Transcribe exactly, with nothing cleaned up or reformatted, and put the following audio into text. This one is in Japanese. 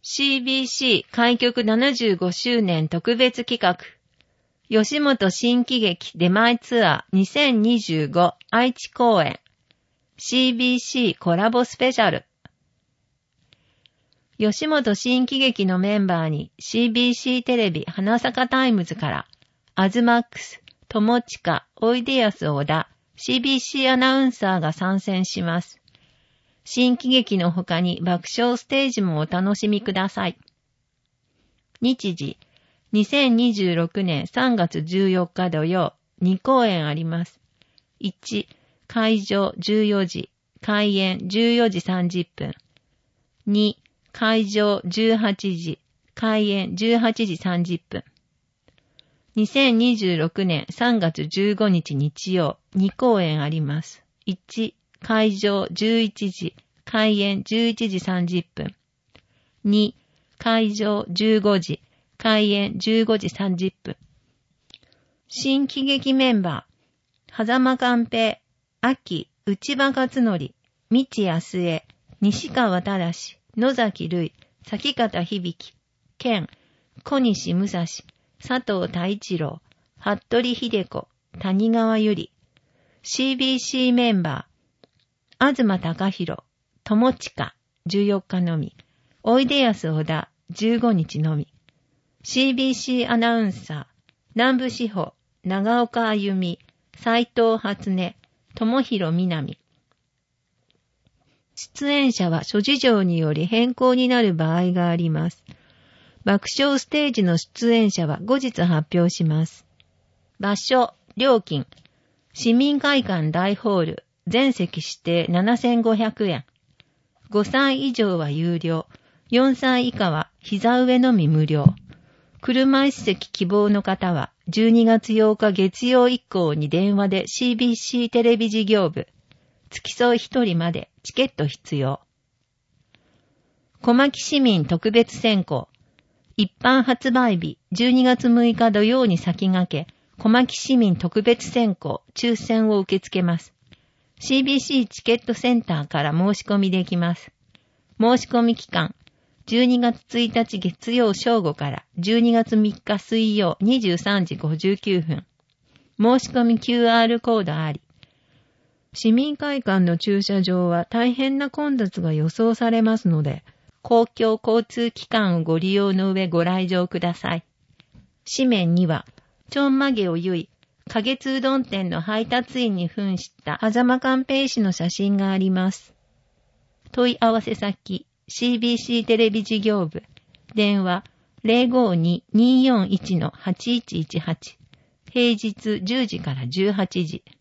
シービーシー 開局ななじゅうごしゅうねん特別企画吉本新喜劇出前ツアーにせんにじゅうご愛知公演 シービーシー コラボスペシャル。吉本新喜劇のメンバーに シービーシー テレビ花坂タイムズからアズマックス、友近、おいでやす小田、シービーシー アナウンサーが参戦します。新喜劇の他に爆笑ステージもお楽しみください。日時、にせんにじゅうろくねんさんがつじゅうよっか土曜、にこうえんあります。いち、会場じゅうよじ、開演じゅうよじさんじゅっぷん。に、会場じゅうはちじ、開演じゅうはちじさんじゅっぷん。にせんにじゅうろくねんさんがつじゅうごにち日曜、にこうえんあります。いち、会場じゅういちじ、開演じゅういちじさんじゅっぷん。に、会場じゅうごじ、開演じゅうごじさんじゅっぷん。新喜劇メンバー、狭間寛平、秋、内場勝則、道康江、西川忠、野崎瑠衣、崎方響、健、小西武蔵、佐藤太一郎、服部秀子、谷川由里。シービーシー メンバー、東貴博、友近、じゅうよっかのみ。おいでやす小田、じゅうごにちのみ。シービーシー アナウンサー、南部志保、長岡あゆみ、斉藤初音、友広みなみ。出演者は諸事情により変更になる場合があります。爆笑ステージの出演者は後日発表します。場所、料金、市民会館大ホール、全席指定ななせんごひゃくえん。ごさい以上は有料、よんさい以下は膝上のみ無料。車椅子席希望の方はじゅうにがつようか月曜以降に電話で シービーシー テレビ事業部、付き添いひとりまでチケット必要。小牧市民特別選考、一般発売日じゅうにがつむいか土曜に先駆け、小牧市民特別選考抽選を受け付けます。シービーシー チケットセンターから申し込みできます。申し込み期間、じゅうにがつついたち月曜正午からじゅうにがつみっか水曜にじゅうさんじごじゅうきゅうふん。申し込み キューアール コードあり。市民会館の駐車場は大変な混雑が予想されますので、公共交通機関をご利用の上ご来場ください。紙面には、ちょんまげを結い、花月うどん店の配達員に扮した狭間寛平氏の写真があります。問い合わせ先、シービーシー テレビ事業部、電話 ゼロごに にーよんいち はちいちいちはち、平日じゅうじからじゅうはちじ。